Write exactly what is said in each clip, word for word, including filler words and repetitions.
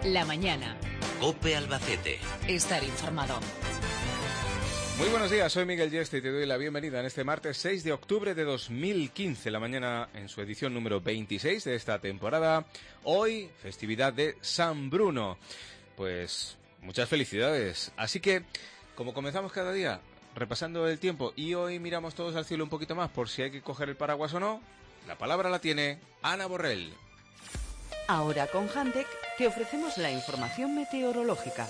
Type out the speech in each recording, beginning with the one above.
La mañana. COPE Albacete. Estar informado. Muy buenos días, soy Miguel Yeste y te doy la bienvenida en este martes seis de octubre de dos mil quince, la mañana en su edición número veintiséis de esta temporada. Hoy, festividad de San Bruno. Pues muchas felicidades. Así que, como comenzamos cada día, repasando el tiempo, y hoy miramos todos al cielo un poquito más por si hay que coger el paraguas o no, la palabra la tiene Ana Borrell. Ahora con Hantec te ofrecemos la información meteorológica.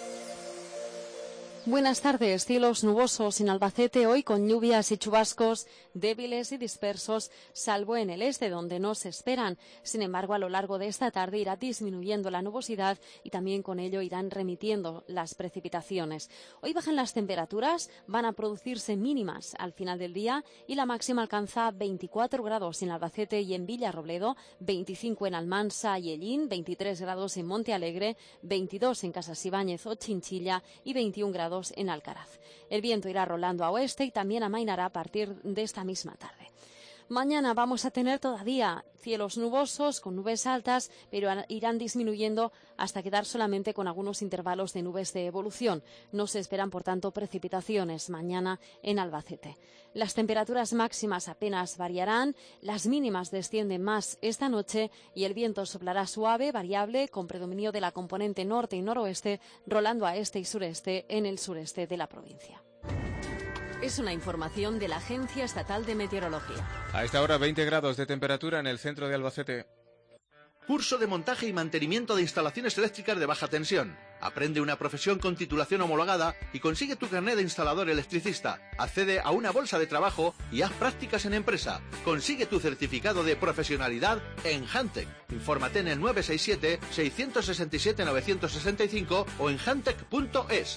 Buenas tardes. Cielos nubosos en Albacete hoy con lluvias y chubascos débiles y dispersos, salvo en el este donde no se esperan. Sin embargo, a lo largo de esta tarde irá disminuyendo la nubosidad y también con ello irán remitiendo las precipitaciones. Hoy bajan las temperaturas, van a producirse mínimas al final del día y la máxima alcanza veinticuatro grados en Albacete y en Villarrobledo, veinticinco en Almansa y Ellín, veintitrés grados en Monte Alegre, veintidós en Casasibáñez o Chinchilla y veintiún grados en Alcaraz. El viento irá rolando a oeste y también amainará a partir de esta misma tarde. Mañana vamos a tener todavía cielos nubosos con nubes altas, pero irán disminuyendo hasta quedar solamente con algunos intervalos de nubes de evolución. No se esperan, por tanto, precipitaciones mañana en Albacete. Las temperaturas máximas apenas variarán, las mínimas descienden más esta noche y el viento soplará suave, variable, con predominio de la componente norte y noroeste, rolando a este y sureste en el sureste de la provincia. Es una información de la Agencia Estatal de Meteorología. A esta hora veinte grados de temperatura en el centro de Albacete. Curso de montaje y mantenimiento de instalaciones eléctricas de baja tensión. Aprende una profesión con titulación homologada y consigue tu carnet de instalador electricista. Accede a una bolsa de trabajo y haz prácticas en empresa. Consigue tu certificado de profesionalidad en Hantec. Infórmate en el nueve seis siete, seis seis siete, nueve seis cinco o en hantec punto es.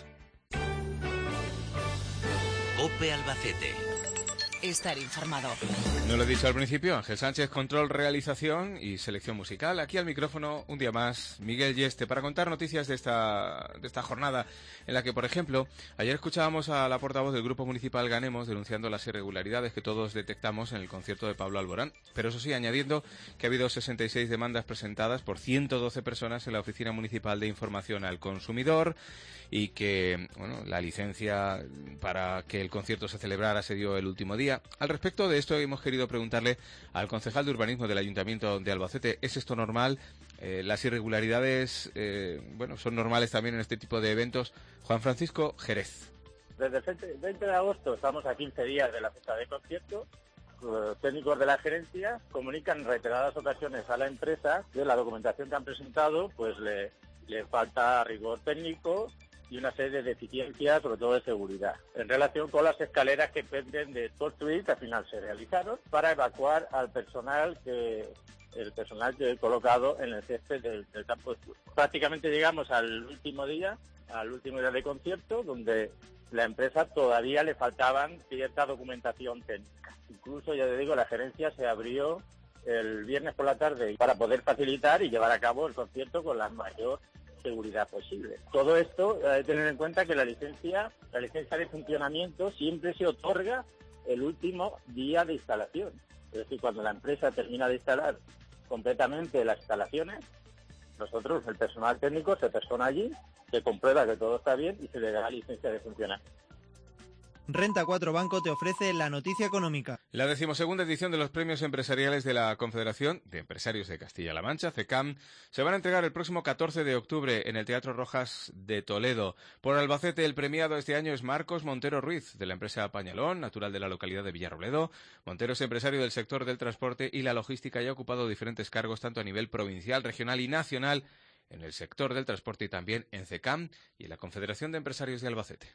COPE Albacete. Estar informado. No lo he dicho al principio, Ángel Sánchez, control, realización y selección musical. Aquí al micrófono, un día más, Miguel Yeste, para contar noticias de esta, de esta jornada en la que, por ejemplo, ayer escuchábamos a la portavoz del Grupo Municipal Ganemos denunciando las irregularidades que todos detectamos en el concierto de Pablo Alborán. Pero eso sí, añadiendo que ha habido sesenta y seis demandas presentadas por ciento doce personas en la Oficina Municipal de Información al Consumidor y que, bueno, la licencia para que el concierto se celebrara se dio el último día. Al respecto de esto hemos querido preguntarle al concejal de urbanismo del Ayuntamiento de Albacete, ¿es esto normal? Eh, las irregularidades, eh, bueno, son normales también en este tipo de eventos. Juan Francisco Jerez. Desde el veinte de agosto estamos a quince días de la fecha de concierto. Los técnicos de la gerencia comunican en reiteradas ocasiones a la empresa que la documentación que han presentado pues le, le falta rigor técnico y una serie de deficiencias, sobre todo de seguridad, en relación con las escaleras que penden de construir, que al final se realizaron, para evacuar al personal que el personal que he colocado en el césped del, del campo de fútbol. Prácticamente llegamos al último día, al último día de concierto, donde la empresa todavía le faltaban cierta documentación técnica. Incluso, ya te digo, la gerencia se abrió el viernes por la tarde para poder facilitar y llevar a cabo el concierto con la mayor seguridad posible. Todo esto hay que tener en cuenta que la licencia, la licencia de funcionamiento siempre se otorga el último día de instalación. Es decir, cuando la empresa termina de instalar completamente las instalaciones, nosotros, el personal técnico, se persona allí, se comprueba que todo está bien y se le da la licencia de funcionamiento. Renta cuatro Banco te ofrece la noticia económica. La decimosegunda edición de los premios empresariales de la Confederación de Empresarios de Castilla-La Mancha, CECAM, se van a entregar el próximo catorce de octubre en el Teatro Rojas de Toledo. Por Albacete, el premiado este año es Marcos Montero Ruiz, de la empresa Pañalón, natural de la localidad de Villarrobledo. Montero es empresario del sector del transporte y la logística y ha ocupado diferentes cargos tanto a nivel provincial, regional y nacional en el sector del transporte y también en CECAM y en la Confederación de Empresarios de Albacete.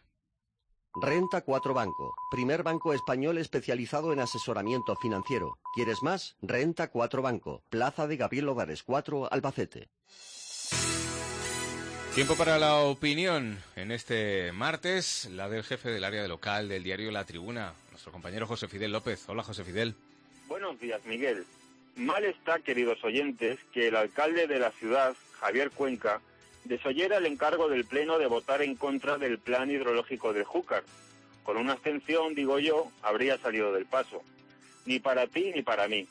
Renta cuatro Banco, primer banco español especializado en asesoramiento financiero. ¿Quieres más? Renta cuatro Banco, Plaza de Gabriel Odares cuatro, Albacete. Tiempo para la opinión en este martes, la del jefe del área de local del diario La Tribuna, nuestro compañero José Fidel López. Hola, José Fidel. Buenos días, Miguel. Mal está, queridos oyentes, que el alcalde de la ciudad, Javier Cuenca, desoyera el encargo del Pleno de votar en contra del plan hidrológico de Júcar. Con una abstención, digo yo, habría salido del paso. Ni para ti ni para mí.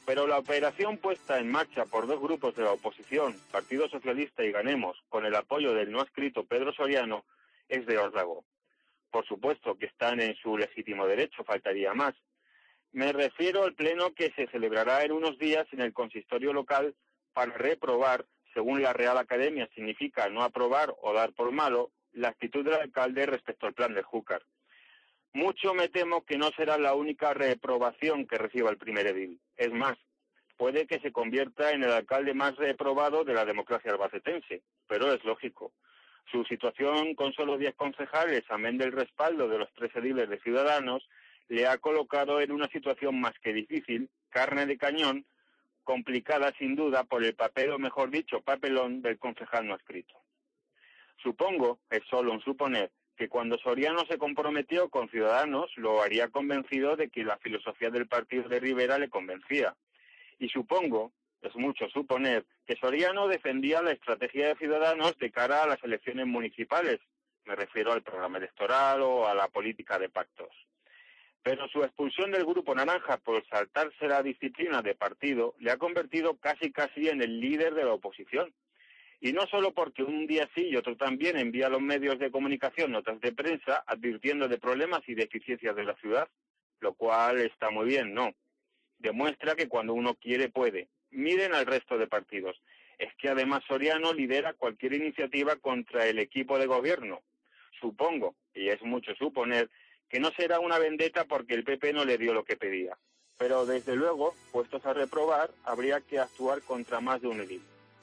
Pero la operación puesta en marcha por dos grupos de la oposición, Partido Socialista y Ganemos, con el apoyo del no adscrito Pedro Soriano, es de órdago. Por supuesto que están en su legítimo derecho, faltaría más. Me refiero al pleno que se celebrará en unos días en el consistorio local para reprobar, según la Real Academia significa no aprobar o dar por malo, la actitud del alcalde respecto al plan de Júcar. Mucho me temo que no será la única reprobación que reciba el primer edil. Es más, puede que se convierta en el alcalde más reprobado de la democracia albacetense, pero es lógico. Su situación con solo diez concejales, amén del respaldo de los tres ediles de Ciudadanos, le ha colocado en una situación más que difícil, carne de cañón, complicada sin duda por el papel, o mejor dicho, papelón del concejal no adscrito. Supongo, es solo un suponer, que cuando Soriano se comprometió con Ciudadanos lo haría convencido de que la filosofía del partido de Rivera le convencía. Y supongo, es mucho suponer, que Soriano defendía la estrategia de Ciudadanos de cara a las elecciones municipales. Me refiero al programa electoral o a la política de pactos. Pero su expulsión del Grupo Naranja por saltarse la disciplina de partido le ha convertido casi casi en el líder de la oposición. Y no solo porque un día sí y otro también envía a los medios de comunicación notas de prensa advirtiendo de problemas y deficiencias de la ciudad, lo cual está muy bien, no. Demuestra que cuando uno quiere, puede. Miren al resto de partidos. Es que además Soriano lidera cualquier iniciativa contra el equipo de gobierno. Supongo, y es mucho suponer, que no será una vendetta porque el P P no le dio lo que pedía. Pero desde luego, puestos a reprobar, habría que actuar contra más de un edil.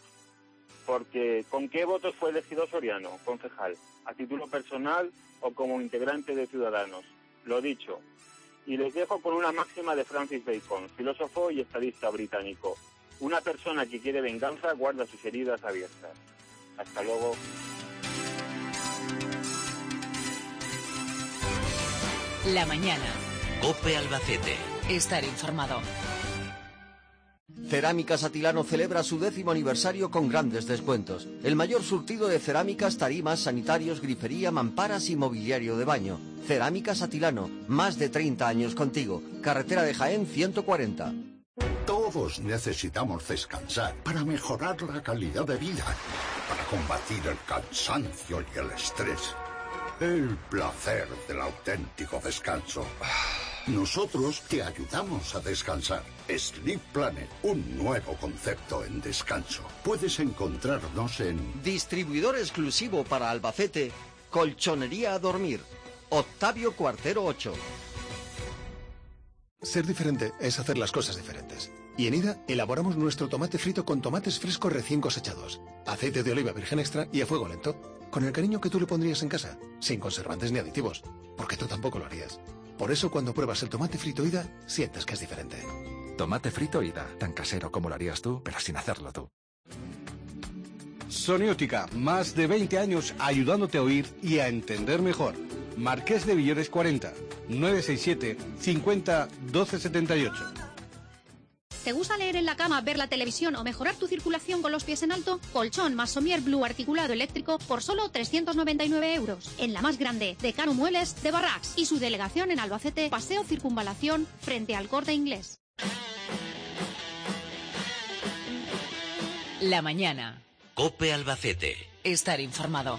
Porque, ¿con qué votos fue elegido Soriano, concejal? ¿A título personal o como integrante de Ciudadanos? Lo dicho. Y les dejo con una máxima de Francis Bacon, filósofo y estadista británico. Una persona que quiere venganza guarda sus heridas abiertas. Hasta luego. La mañana. COPE Albacete. Estar informado. Cerámicas Atilano celebra su décimo aniversario con grandes descuentos. El mayor surtido de cerámicas, tarimas, sanitarios, grifería, mamparas y mobiliario de baño. Cerámicas Atilano, más de treinta años contigo. Carretera de Jaén ciento cuarenta. Todos necesitamos descansar para mejorar la calidad de vida, para combatir el cansancio y el estrés. El placer del auténtico descanso. Nosotros te ayudamos a descansar. Sleep Planet, un nuevo concepto en descanso. Puedes encontrarnos en... Distribuidor exclusivo para Albacete, Colchonería a Dormir. Octavio Cuartero ocho. Ser diferente es hacer las cosas diferentes. Y en Ida elaboramos nuestro tomate frito con tomates frescos recién cosechados, aceite de oliva virgen extra y a fuego lento, con el cariño que tú le pondrías en casa, sin conservantes ni aditivos, porque tú tampoco lo harías. Por eso cuando pruebas el tomate frito Ida, sientes que es diferente. Tomate frito Ida, tan casero como lo harías tú, pero sin hacerlo tú. Soniótica, más de veinte años ayudándote a oír y a entender mejor. Marqués de Villores cuarenta, nueve seis siete, cincuenta, doce setenta y ocho. ¿Te gusta leer en la cama, ver la televisión o mejorar tu circulación con los pies en alto? Colchón más somier blue articulado eléctrico por solo trescientos noventa y nueve euros. En la más grande, de Cano Muebles de Barracks. Y su delegación en Albacete, Paseo Circunvalación, frente al Corte Inglés. La mañana. COPE Albacete. Estar informado.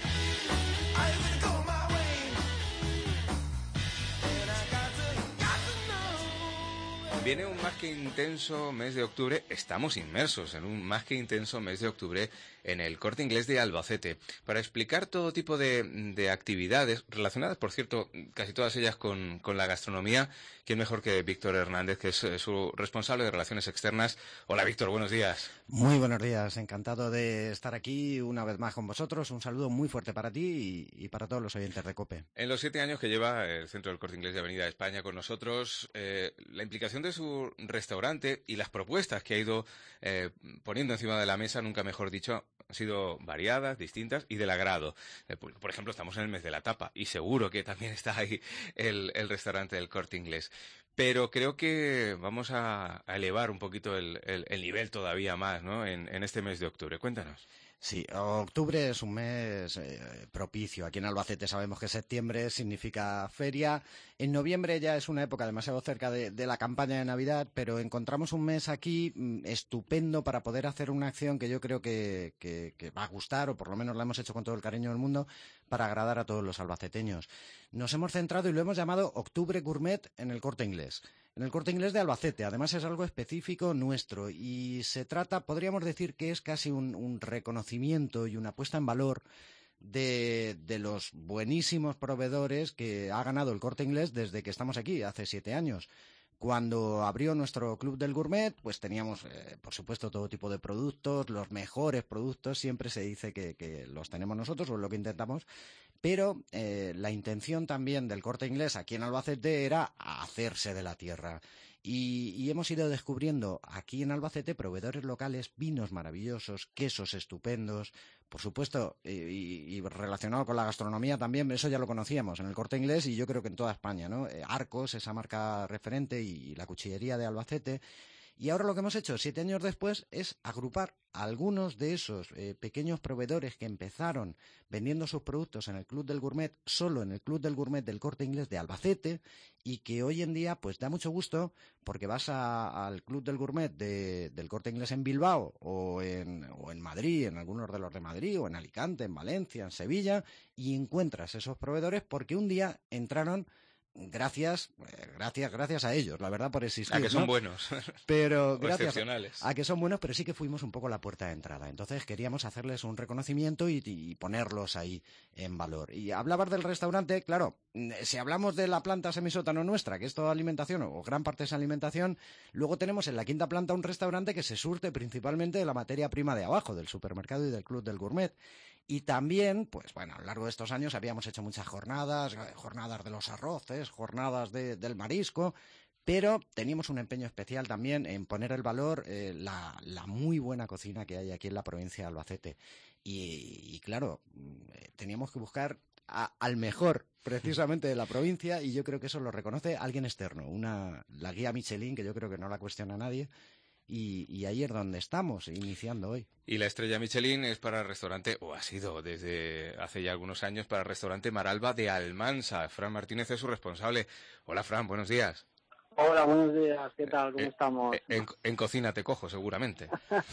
Viene un más que intenso mes de octubre, estamos inmersos en un más que intenso mes de octubre en el Corte Inglés de Albacete, para explicar todo tipo de, de actividades relacionadas, por cierto, casi todas ellas con, con la gastronomía. ¿Quién mejor que Víctor Hernández, que es eh, su responsable de Relaciones Externas? Hola Víctor, buenos días. Muy buenos días, encantado de estar aquí una vez más con vosotros. Un saludo muy fuerte para ti y, y para todos los oyentes de COPE. En los siete años que lleva el Centro del Corte Inglés de Avenida España con nosotros, eh, la implicación de su restaurante y las propuestas que ha ido eh, poniendo encima de la mesa, nunca mejor dicho, han sido variadas, distintas y del agrado. Eh, por, por ejemplo, estamos en el mes de la tapa y seguro que también está ahí el, el restaurante del Corte Inglés. Pero creo que vamos a, a elevar un poquito el, el, el nivel todavía más, ¿no? En, en este mes de octubre. Cuéntanos. Sí, octubre es un mes eh, propicio. Aquí en Albacete sabemos que septiembre significa feria. En noviembre ya es una época demasiado cerca de, de la campaña de Navidad, pero encontramos un mes aquí mm, estupendo para poder hacer una acción que yo creo que, que, que va a gustar, o por lo menos la hemos hecho con todo el cariño del mundo, para agradar a todos los albaceteños. Nos hemos centrado y lo hemos llamado Octubre Gourmet en el Corte Inglés. En el Corte Inglés de Albacete. Además es algo específico nuestro y se trata, podríamos decir que es casi un, un reconocimiento y una puesta en valor de, de los buenísimos proveedores que ha ganado el Corte Inglés desde que estamos aquí, hace siete años. Cuando abrió nuestro Club del Gourmet, pues teníamos, eh, por supuesto, todo tipo de productos, los mejores productos, siempre se dice que, que los tenemos nosotros, o es lo que intentamos, pero eh, la intención también del Corte Inglés aquí en Albacete era hacerse de la tierra. Y, y hemos ido descubriendo aquí en Albacete proveedores locales, vinos maravillosos, quesos estupendos, por supuesto, y, y, y relacionado con la gastronomía también, eso ya lo conocíamos en el Corte Inglés y yo creo que en toda España, ¿no? Eh, Arcos, esa marca referente, y, y la cuchillería de Albacete. Y ahora lo que hemos hecho, siete años después, es agrupar algunos de esos eh, pequeños proveedores que empezaron vendiendo sus productos en el Club del Gourmet, solo en el Club del Gourmet del Corte Inglés de Albacete, y que hoy en día pues da mucho gusto porque vas a, al Club del Gourmet de, del Corte Inglés en Bilbao o en, o en Madrid, en algunos de los de Madrid, o en Alicante, en Valencia, en Sevilla, y encuentras esos proveedores porque un día entraron. Gracias, eh, gracias, gracias a ellos, la verdad, por existir. A que son ¿no? buenos. Pero o gracias excepcionales. A que son buenos, pero sí que fuimos un poco la puerta de entrada. Entonces queríamos hacerles un reconocimiento y, y ponerlos ahí en valor. Y hablabas del restaurante, claro, si hablamos de la planta semisótano nuestra, que es toda alimentación, o gran parte es alimentación, luego tenemos en la quinta planta un restaurante que se surte principalmente de la materia prima de abajo, del supermercado y del Club del Gourmet. Y también, pues bueno, a lo largo de estos años habíamos hecho muchas jornadas, jornadas de los arroces, jornadas de, del marisco, pero teníamos un empeño especial también en poner el valor, eh, la, la muy buena cocina que hay aquí en la provincia de Albacete. Y, y claro, teníamos que buscar a, al mejor precisamente de la provincia, y yo creo que eso lo reconoce alguien externo, una, la guía Michelin, que yo creo que no la cuestiona nadie. Y, y ahí es donde estamos, iniciando hoy. Y la estrella Michelin es para el restaurante, o ha sido desde hace ya algunos años, para el restaurante Maralba de Almansa. Fran Martínez es su responsable. Hola, Fran, buenos días. Hola, buenos días, ¿qué tal? ¿Cómo eh, estamos? En, en cocina te cojo, seguramente.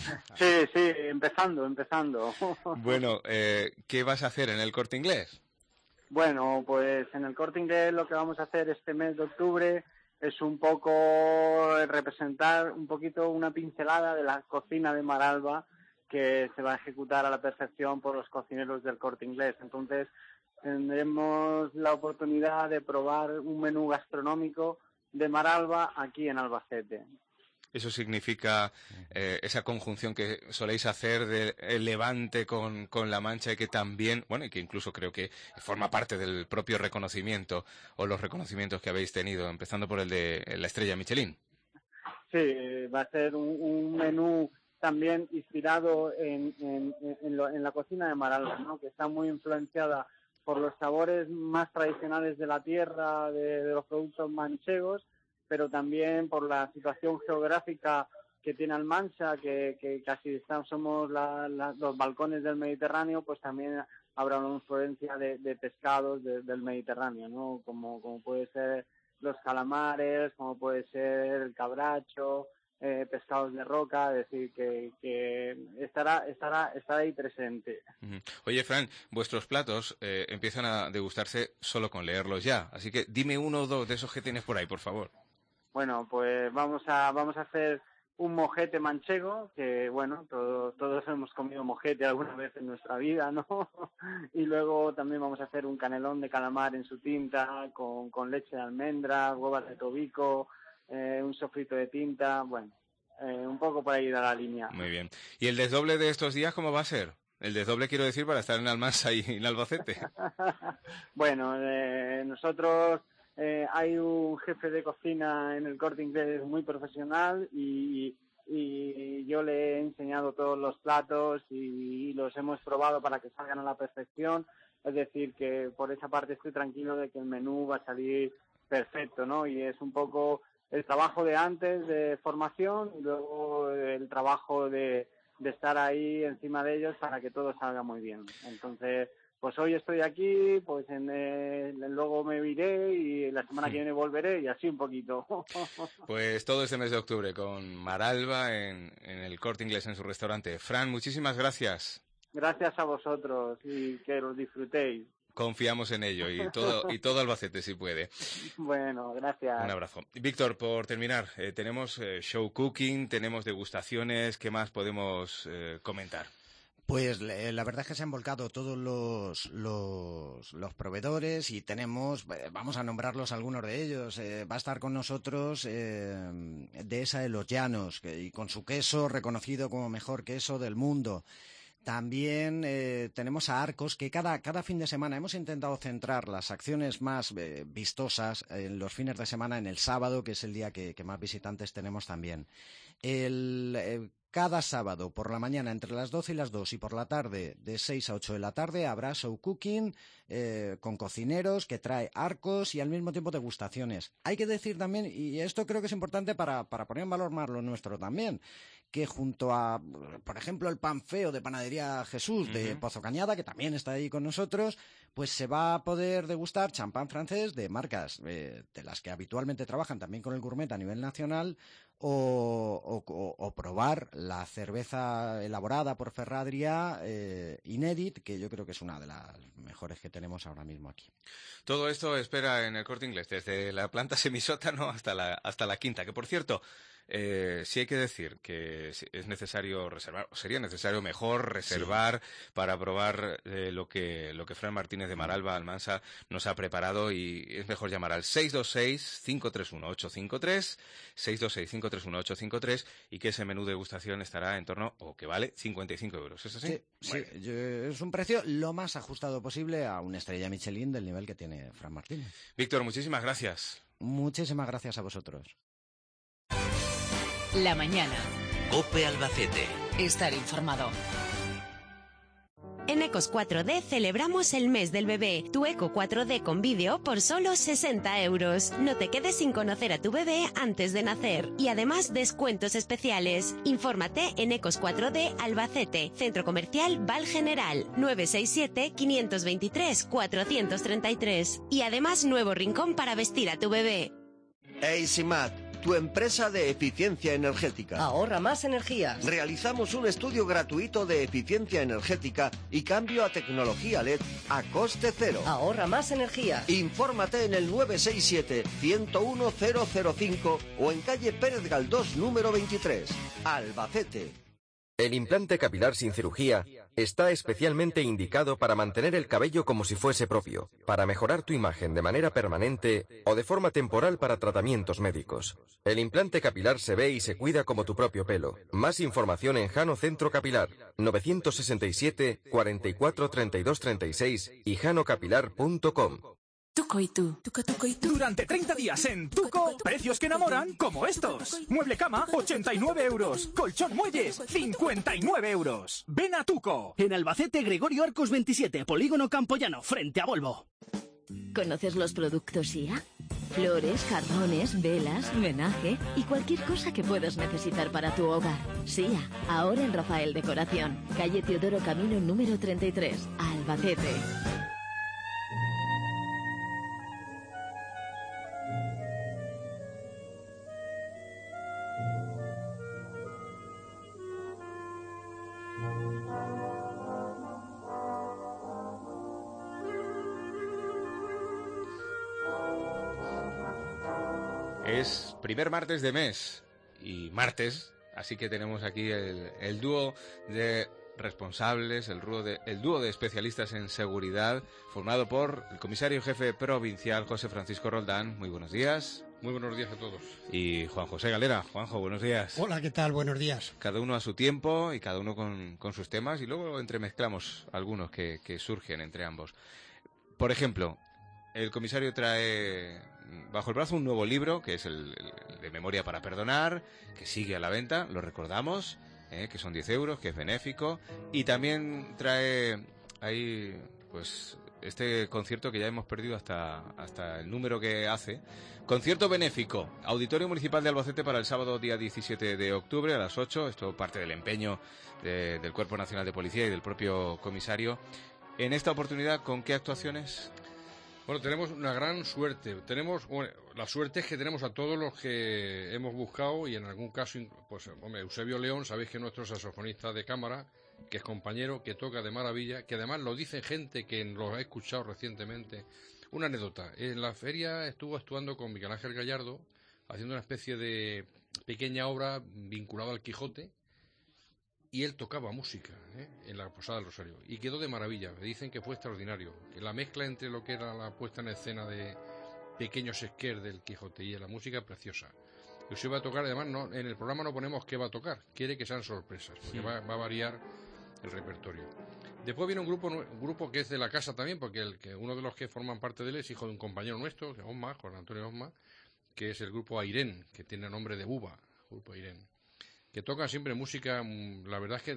Sí, sí, empezando, empezando. Bueno, eh, ¿qué vas a hacer en el Corte Inglés? Bueno, pues en el Corte Inglés lo que vamos a hacer este mes de octubre es un poco representar un poquito una pincelada de la cocina de Maralba que se va a ejecutar a la perfección por los cocineros del Corte Inglés. Entonces tendremos la oportunidad de probar un menú gastronómico de Maralba aquí en Albacete. Eso significa eh, esa conjunción que soléis hacer del Levante con, con La Mancha, y que también, bueno, y que incluso creo que forma parte del propio reconocimiento o los reconocimientos que habéis tenido, empezando por el de la estrella Michelin. Sí, va a ser un, un menú también inspirado en, en, en, lo, en la cocina de Maralba, ¿no? Que está muy influenciada por los sabores más tradicionales de la tierra, de, de los productos manchegos, pero también por la situación geográfica que tiene Almansa, que, que casi estamos, somos la, la, los balcones del Mediterráneo, pues también habrá una influencia de, de pescados de, del Mediterráneo, ¿no? Como, como puede ser los calamares, como puede ser el cabracho, eh, pescados de roca, es decir, que, que estará, estará, estará ahí presente. Oye, Fran, vuestros platos eh, empiezan a degustarse solo con leerlos ya, así que dime uno o dos de esos que tienes por ahí, por favor. Bueno, pues vamos a vamos a hacer un mojete manchego, que bueno, todo, todos hemos comido mojete alguna vez en nuestra vida, ¿no? Y luego también vamos a hacer un canelón de calamar en su tinta, con, con leche de almendra, huevas de tobico, eh, un sofrito de tinta, bueno, eh, un poco por ahí de la línea. Muy bien. ¿Y el desdoble de estos días cómo va a ser? El desdoble quiero decir para estar en Almansa y en Albacete. Bueno, eh, nosotros... Eh, hay un jefe de cocina en el Corte Inglés muy profesional y, y yo le he enseñado todos los platos y, y los hemos probado para que salgan a la perfección. Es decir, que por esa parte estoy tranquilo de que el menú va a salir perfecto, ¿no? Y es un poco el trabajo de antes de formación, luego el trabajo de, de estar ahí encima de ellos para que todo salga muy bien. Entonces, pues hoy estoy aquí, pues en, eh, luego me iré y la semana que viene volveré y así un poquito. Pues todo este mes de octubre con Maralba en, en el Corte Inglés, en su restaurante. Fran, muchísimas gracias. Gracias a vosotros y que los disfrutéis. Confiamos en ello y todo y todo Albacete si puede. Bueno, gracias. Un abrazo. Víctor, por terminar, eh, tenemos eh, show cooking, tenemos degustaciones, ¿qué más podemos eh, comentar? Pues la verdad es que se han volcado todos los, los, los proveedores y tenemos, vamos a nombrarlos algunos de ellos. Eh, va a estar con nosotros eh, Dehesa de los Llanos, que, y con su queso reconocido como mejor queso del mundo. También eh, tenemos a Arcos, que cada, cada fin de semana hemos intentado centrar las acciones más eh, vistosas en los fines de semana, en el sábado, que es el día que, que más visitantes tenemos también. El, eh, cada sábado por la mañana entre las doce y las dos y por la tarde de seis a ocho de la tarde habrá show cooking eh, con cocineros que trae Arcos y al mismo tiempo degustaciones. Hay que decir también, y esto creo que es importante para, para poner en valor más lo nuestro también, que junto a, por ejemplo, el pan feo de Panadería Jesús de uh-huh. Pozo Cañada, que también está ahí con nosotros, pues se va a poder degustar champán francés de marcas eh, de las que habitualmente trabajan también con el gourmet a nivel nacional, o, o, o probar la cerveza elaborada por Ferradria eh, Inédit, que yo creo que es una de las mejores que tenemos ahora mismo aquí. Todo esto espera en el Corte Inglés, desde la planta semisótano hasta la, hasta la quinta, que por cierto, Eh, sí hay que decir que es necesario reservar, o sería necesario mejor reservar sí. para probar eh, lo que lo que Fran Martínez de Maralba Almansa nos ha preparado, y es mejor llamar al seis dos seis, cinco tres uno, ocho cinco tres, seis dos seis, cinco tres uno, ocho cinco tres, y que ese menú de degustación estará en torno, o que vale, cincuenta y cinco euros. ¿Es así? Sí, sí. Yo, es un precio lo más ajustado posible a una estrella Michelin del nivel que tiene Fran Martínez. Víctor, muchísimas gracias. Muchísimas gracias a vosotros. La mañana. COPE Albacete. Estar informado. En Ecos cuatro D celebramos el mes del bebé. Tu Eco cuatro D con vídeo por solo sesenta euros. No te quedes sin conocer a tu bebé antes de nacer. Y además descuentos especiales. Infórmate en Ecos cuatro D Albacete, Centro Comercial Val General, nueve seis siete, cinco dos tres, cuatro tres tres. Y además nuevo rincón para vestir a tu bebé. Easymat, tu empresa de eficiencia energética. Ahorra más energía. Realizamos un estudio gratuito de eficiencia energética y cambio a tecnología L E D a coste cero. Ahorra más energía. Infórmate en el nueve seis siete, uno uno cero cero cinco o en calle Pérez Galdós número veintitrés, Albacete. El implante capilar sin cirugía está especialmente indicado para mantener el cabello como si fuese propio, para mejorar tu imagen de manera permanente o de forma temporal para tratamientos médicos. El implante capilar se ve y se cuida como tu propio pelo. Más información en Jano Centro Capilar, nueve seis siete, cuatro cuatro, treinta y dos, treinta y seis y jano capilar punto com. Tuco y tú. Tuco, tuco y tú. Durante treinta días en Tuco, precios que enamoran como estos. Mueble cama, ochenta y nueve euros. Colchón muelles, cincuenta y nueve euros. Ven a Tuco. En Albacete, Gregorio Arcos veintisiete, Polígono Campoyano, frente a Volvo. ¿Conoces los productos I A? Flores, jarrones, velas, menaje y cualquier cosa que puedas necesitar para tu hogar. S I A, ahora en Rafael Decoración. Calle Teodoro Camino número treinta y tres, Albacete. Es primer martes de mes y martes, así que tenemos aquí el, el dúo de responsables, el dúo, de, el dúo de especialistas en seguridad, formado por el comisario jefe provincial José Francisco Roldán. Muy buenos días. Muy buenos días a todos. Y Juan José Galera. Juanjo, buenos días. Hola, ¿qué tal? Buenos días. Cada uno a su tiempo y cada uno con, con sus temas, y luego entremezclamos algunos que, que surgen entre ambos. Por ejemplo, el comisario trae bajo el brazo un nuevo libro, que es el, el de Memoria para Perdonar, que sigue a la venta, lo recordamos, eh, que son diez euros, que es benéfico, y también trae ahí, pues, este concierto que ya hemos perdido hasta, hasta el número que hace. Concierto benéfico, Auditorio Municipal de Albacete para el sábado día diecisiete de octubre a las ocho. Esto parte del empeño de, del Cuerpo Nacional de Policía y del propio comisario. En esta oportunidad, ¿con qué actuaciones? Bueno, tenemos una gran suerte. Tenemos, bueno, la suerte es que tenemos a todos los que hemos buscado y en algún caso, pues, hombre, Eusebio León, sabéis que es nuestro saxofonista de cámara, que es compañero, que toca de maravilla, que además lo dice gente que lo ha escuchado recientemente. Una anécdota, en la feria estuvo actuando con Miguel Ángel Gallardo, haciendo una especie de pequeña obra vinculada al Quijote, y él tocaba música, ¿eh?, en la Posada del Rosario, y quedó de maravilla. Me dicen que fue extraordinario, que la mezcla entre lo que era la puesta en escena de pequeños esquers del Quijote y la música preciosa. Y se va a tocar, además no, en el programa no ponemos qué va a tocar, quiere que sean sorpresas, porque Sí. va, va a variar el repertorio. Después viene un grupo un grupo que es de la casa también, porque el que uno de los que forman parte de él es hijo de un compañero nuestro, Osma, Juan Antonio Osma, que es el grupo Airén, que tiene nombre de Buba, grupo Airén, que toca siempre música, la verdad es que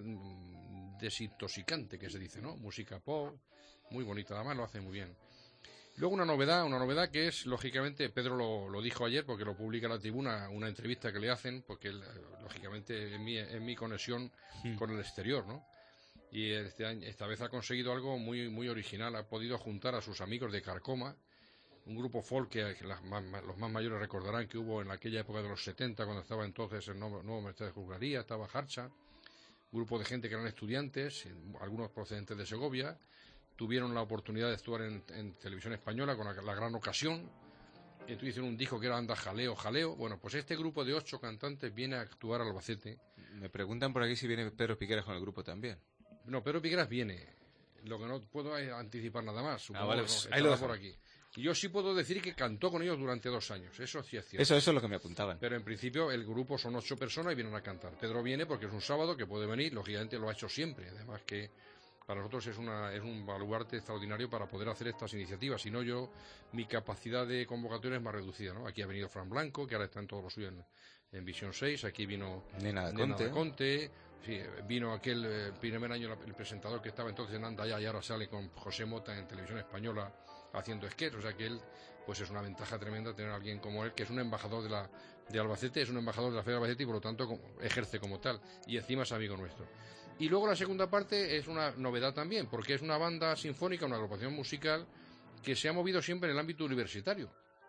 desintoxicante, que se dice, ¿no? Música pop, muy bonita, además lo hace muy bien. Luego una novedad, una novedad que es, lógicamente, Pedro lo, lo dijo ayer, porque lo publica La Tribuna, una entrevista que le hacen, porque él, lógicamente es mi, es mi conexión Hmm. con el exterior, ¿no? Y este año, esta vez ha conseguido algo muy, muy original, ha podido juntar a sus amigos de Carcoma, un grupo folk que las más, los más mayores recordarán que hubo en aquella época de los setenta, cuando estaba entonces el nuevo, nuevo Mercedes Juzgaría, estaba Harcha, grupo de gente que eran estudiantes, algunos procedentes de Segovia, tuvieron la oportunidad de actuar en, en televisión española con la, la gran ocasión, entonces hicieron un disco que era Anda Jaleo, Jaleo. Bueno, pues este grupo de ocho cantantes viene a actuar al Albacete. Me preguntan por aquí si viene Pedro Piqueras con el grupo también. No, Pedro Piqueras viene, lo que no puedo es anticipar nada más, supongo, Ah, vale, que pues no, ahí lo estará por dejo. aquí. Y yo sí puedo decir que cantó con ellos durante dos años, eso sí es cierto. Eso, eso es lo que me apuntaban. Pero en principio el grupo son ocho personas y vienen a cantar. Pedro viene porque es un sábado que puede venir, lógicamente lo ha hecho siempre. Además que para nosotros es, una, es un baluarte extraordinario para poder hacer estas iniciativas. Si no, yo, mi capacidad de convocatoria es más reducida, ¿no? Aquí ha venido Fran Blanco, que ahora está en todo lo suyo en, en Visión seis. Aquí vino Nena de Nena Conte. de Conte. Sí, vino aquel eh, primer año el presentador que estaba entonces en Anda Ya y ahora sale con José Mota en Televisión Española haciendo sketch. O sea que él, pues es una ventaja tremenda tener a alguien como él, que es un embajador de la de Albacete, es un embajador de la Feria de Albacete y por lo tanto como, ejerce como tal. Y encima es amigo nuestro. Y luego la segunda parte es una novedad también, porque es una banda sinfónica, una agrupación musical que se ha movido siempre en el ámbito universitario,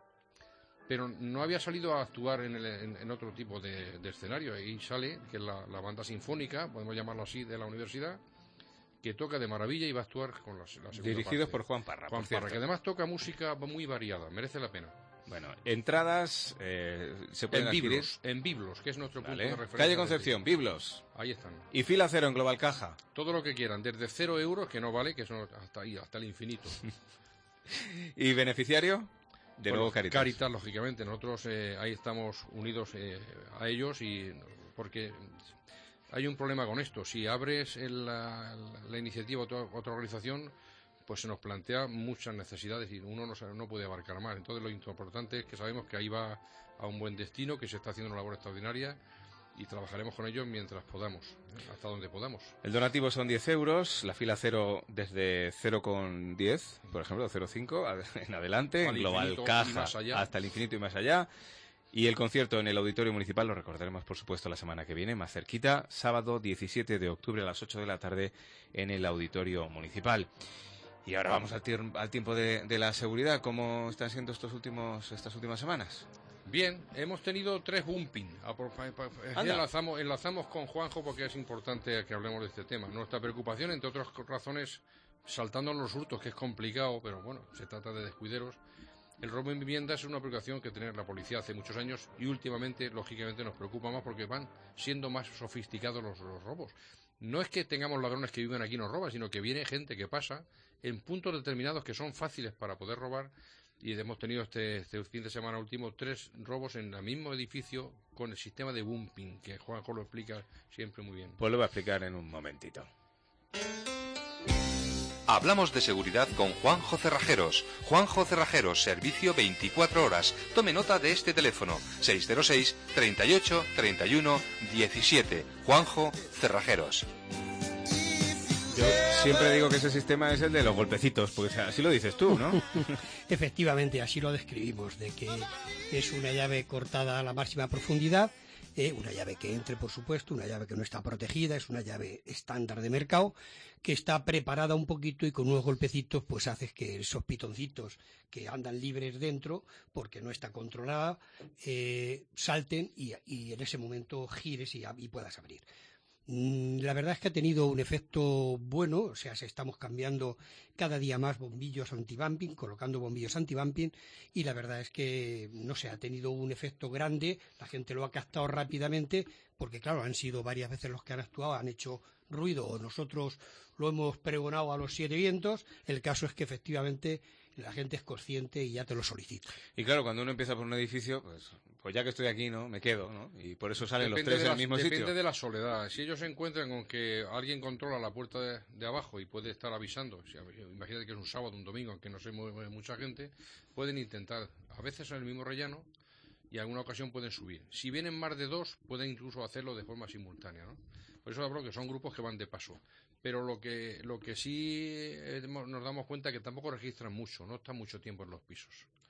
pero no había salido a actuar en, el, en, en otro tipo de, de escenario. Ahí sale, que es la, la banda sinfónica, podemos llamarlo así, de la universidad, que toca de maravilla y va a actuar con la, la segunda Dirigidos parte. por Juan Parra, Juan por Parra, cierto. que además toca música muy variada, merece la pena. Bueno, entradas eh, se pueden En adquirir. Biblos, en Biblos, que es nuestro punto Vale. de referencia. Calle Concepción, Biblos. Ahí están. Y fila cero en Global Caja. Todo lo que quieran, desde cero euros, que no vale, que son hasta ahí, hasta el infinito. ¿Y beneficiario? De Bueno, nuevo Caritas. Caritas, lógicamente. Nosotros eh, ahí estamos unidos eh, a ellos y porque hay un problema con esto. Si abres el, la, la iniciativa a otra, otra organización, pues se nos plantea muchas necesidades y uno no, no puede abarcar más. Entonces lo importante es que sabemos que ahí va a un buen destino, que se está haciendo una labor extraordinaria y trabajaremos con ellos mientras podamos, ¿eh? Hasta donde podamos. El donativo son diez euros, la fila cero desde cero coma diez, por ejemplo, cero coma cinco en adelante, Al en Global infinito y Caja más allá. hasta el infinito y más allá. Y el concierto en el Auditorio Municipal lo recordaremos, por supuesto, la semana que viene, más cerquita, sábado diecisiete de octubre a las ocho de la tarde en el Auditorio Municipal. Y ahora vamos al, tier- al tiempo de, de la seguridad. ¿Cómo están siendo estos últimos, estas últimas semanas? Bien, hemos tenido tres bumping. Apro- pa- pa- Anda. Enlazamos, enlazamos con Juanjo porque es importante que hablemos de este tema. Nuestra preocupación, entre otras razones, saltando en los hurtos, que es complicado, pero bueno, se trata de descuideros. El robo en vivienda es una preocupación que tiene la policía hace muchos años y últimamente, lógicamente, nos preocupa más porque van siendo más sofisticados los, los robos. No es que tengamos ladrones que viven aquí y nos roban, sino que viene gente que pasa en puntos determinados que son fáciles para poder robar. Y hemos tenido este, este fin de semana último tres robos en el mismo edificio con el sistema de bumping, que Juanjo lo explica siempre muy bien. Pues lo voy a explicar en un momentito. Hablamos de seguridad con Juanjo Cerrajeros. Juanjo Cerrajeros, servicio veinticuatro horas. Tome nota de este teléfono, seis cero seis, treinta y ocho, treinta y uno, diecisiete. Juanjo Cerrajeros. Yo siempre digo que ese sistema es el de los golpecitos, porque así lo dices tú, ¿no? Efectivamente, así lo describimos, de que es una llave cortada a la máxima profundidad, eh, una llave que entre, por supuesto, una llave que no está protegida, es una llave estándar de mercado, que está preparada un poquito y con unos golpecitos pues haces que esos pitoncitos que andan libres dentro, porque no está controlada, eh, salten y, y en ese momento gires y, y puedas abrir. La verdad es que ha tenido un efecto bueno, o sea, se estamos cambiando cada día más bombillos anti-bumping, colocando bombillos anti-bumping, y la verdad es que, no sé, ha tenido un efecto grande, la gente lo ha captado rápidamente, porque claro, han sido varias veces los que han actuado, han hecho ruido, o nosotros lo hemos pregonado a los siete vientos. El caso es que efectivamente la gente es consciente y ya te lo solicita. Y claro, cuando uno empieza por un edificio, pues, pues ya que estoy aquí, ¿no? Me quedo, ¿no? Y por eso salen depende los tres de en la, el mismo depende sitio. Depende de la soledad. Si ellos se encuentran con que alguien controla la puerta de, de abajo y puede estar avisando, si, imagínate que es un sábado, un domingo, aunque no se mueve mucha gente, pueden intentar, a veces en el mismo rellano, y en alguna ocasión pueden subir. Si vienen más de dos, pueden incluso hacerlo de forma simultánea, ¿no? Por eso hablo que son grupos que van de paso. Pero lo que lo que sí nos damos cuenta es que tampoco registran mucho, no están mucho tiempo en los pisos.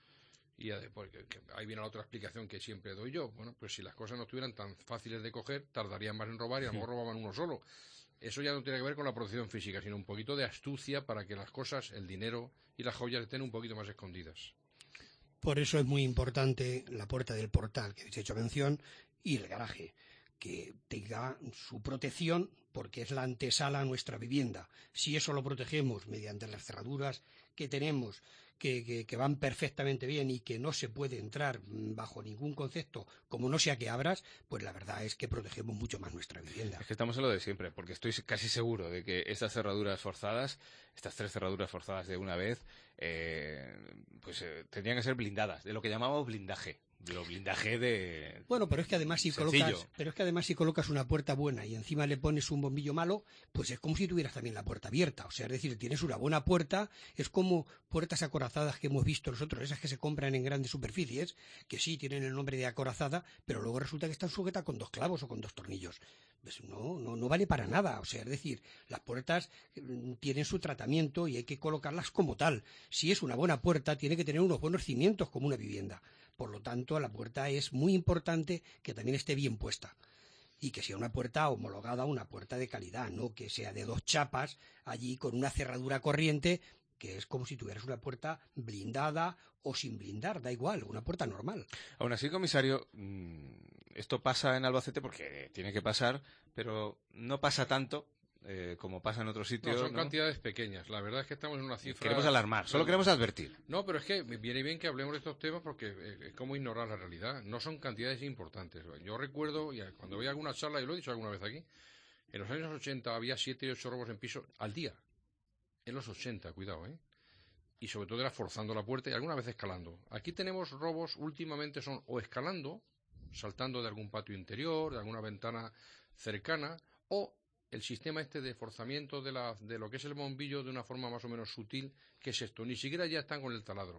Y después, que, que ahí viene la otra explicación que siempre doy yo. Bueno, pues si las cosas no estuvieran tan fáciles de coger, tardarían más en robar y a lo mejor robaban uno solo. Eso ya no tiene que ver con la protección física, sino un poquito de astucia para que las cosas, el dinero y las joyas estén un poquito más escondidas. Por eso es muy importante la puerta del portal, que habéis hecho mención, y el garaje, que tenga su protección, porque es la antesala a nuestra vivienda. Si eso lo protegemos mediante las cerraduras que tenemos, que, que, que van perfectamente bien y que no se puede entrar bajo ningún concepto, como no sea que abras, pues la verdad es que protegemos mucho más nuestra vivienda. Es que estamos en lo de siempre, porque estoy casi seguro de que estas cerraduras forzadas, estas tres cerraduras forzadas de una vez, eh, pues eh, tendrían que ser blindadas, de lo que llamamos blindaje. Lo blindaje de... Bueno, pero es que además si colocas, pero es que además si colocas una puerta buena y encima le pones un bombillo malo, pues es como si tuvieras también la puerta abierta. O sea, es decir, tienes una buena puerta, es como puertas acorazadas que hemos visto nosotros, esas que se compran en grandes superficies, que sí tienen el nombre de acorazada, pero luego resulta que están sujetas con dos clavos o con dos tornillos. Pues no, no, no vale para nada. O sea, es decir, las puertas tienen su tratamiento y hay que colocarlas como tal. Si es una buena puerta, tiene que tener unos buenos cimientos como una vivienda. Por lo tanto, la puerta es muy importante que también esté bien puesta y que sea una puerta homologada, una puerta de calidad, no que sea de dos chapas allí con una cerradura corriente, que es como si tuvieras una puerta blindada o sin blindar, da igual, una puerta normal. Aún así, comisario, esto pasa en Albacete porque tiene que pasar, pero no pasa tanto. Eh, como pasa en otros sitios. No, son ¿no? cantidades pequeñas. La verdad es que estamos en una cifra... Queremos alarmar, solo queremos advertir. No, pero es que viene bien que hablemos de estos temas porque es como ignorar la realidad. No son cantidades importantes. Yo recuerdo, y cuando voy a alguna charla, y lo he dicho alguna vez aquí, en los años ochenta había siete y ocho robos en piso al día. En los ochenta, cuidado, ¿eh? Y sobre todo era forzando la puerta y alguna vez escalando. Aquí tenemos robos, últimamente son o escalando, saltando de algún patio interior, de alguna ventana cercana, o el sistema este de forzamiento de, la, de lo que es el bombillo de una forma más o menos sutil, que es esto, ni siquiera ya están con el taladro.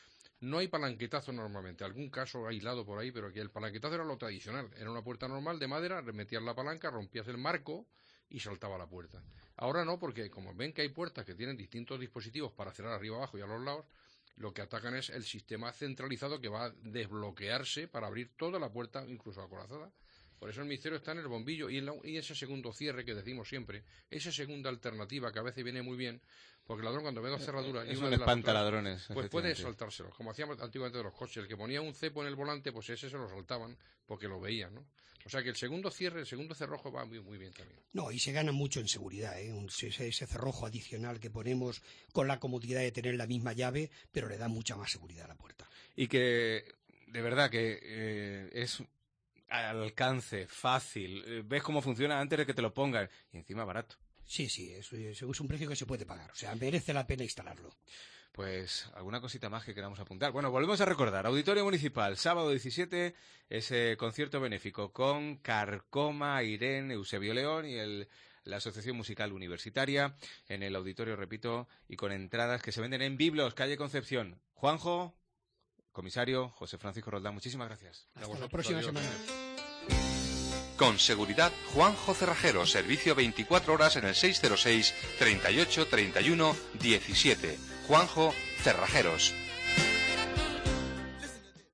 No hay palanquetazo normalmente, algún caso aislado por ahí, pero que el palanquetazo era lo tradicional, era una puerta normal de madera, metías la palanca, rompías el marco y saltaba la puerta. Ahora no, porque como ven que hay puertas que tienen distintos dispositivos para cerrar arriba, abajo y a los lados, lo que atacan es el sistema centralizado que va a desbloquearse para abrir toda la puerta, incluso acorazada. Por eso el misterio está en el bombillo y en, la, y ese segundo cierre que decimos siempre, esa segunda alternativa que a veces viene muy bien, porque el ladrón cuando ve dos cerraduras y es una un de las espanta otras, ladrones, pues puede saltárselos, como hacíamos antiguamente de los coches, el que ponía un cepo en el volante, pues ese se lo saltaban porque lo veían, ¿no? O sea que el segundo cierre, el segundo cerrojo va muy, muy bien también. No, y se gana mucho en seguridad, ¿eh? Un, ese, ese cerrojo adicional que ponemos con la comodidad de tener la misma llave, pero le da mucha más seguridad a la puerta. Y que, de verdad, que eh, es al alcance, fácil, ves cómo funciona antes de que te lo pongan, y encima barato. Sí, sí, es, es un precio que se puede pagar, o sea, merece la pena instalarlo. Pues alguna cosita más que queramos apuntar. Bueno, volvemos a recordar, Auditorio Municipal, sábado diecisiete, ese concierto benéfico con Carcoma, Irene, Eusebio León y el, la Asociación Musical Universitaria, en el auditorio, repito, y con entradas que se venden en Biblos, calle Concepción. Juanjo, comisario, José Francisco Roldán, muchísimas gracias. Hasta la próxima semana. Con seguridad, Juanjo Cerrajeros, servicio veinticuatro horas en el seis cero seis, treinta y ocho, treinta y uno, diecisiete. Juanjo Cerrajeros.